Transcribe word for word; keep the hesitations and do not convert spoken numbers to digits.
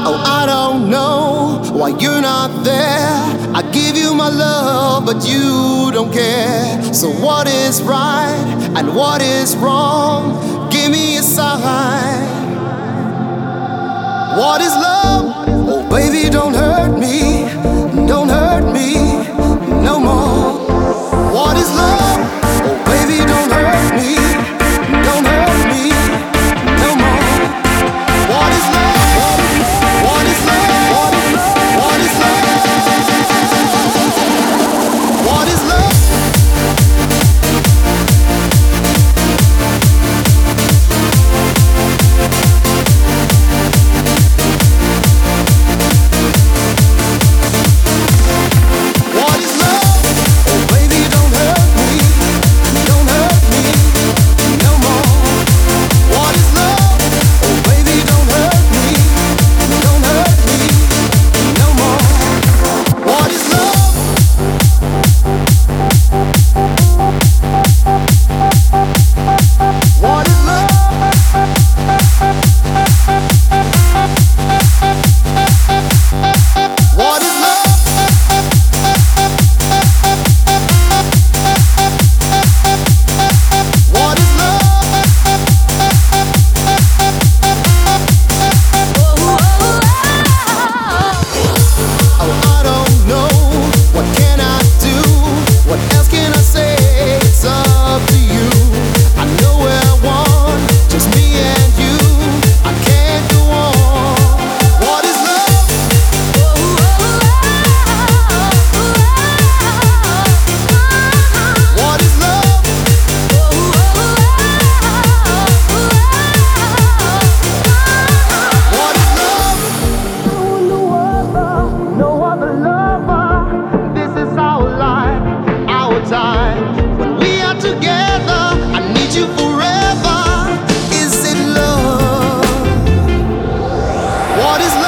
Oh, I don't know why you're not there. I give you my love, but you don't care. So what is right and what is wrong? Give me a sign. What is love? Oh, baby, don't hurt me. Don't hurt me no more. What is love? Oh, baby, don't hurt me. Don't hurt me no more. What is love? What is love? What is love? What is love? When we are together, I need you forever. Is it love? What is love?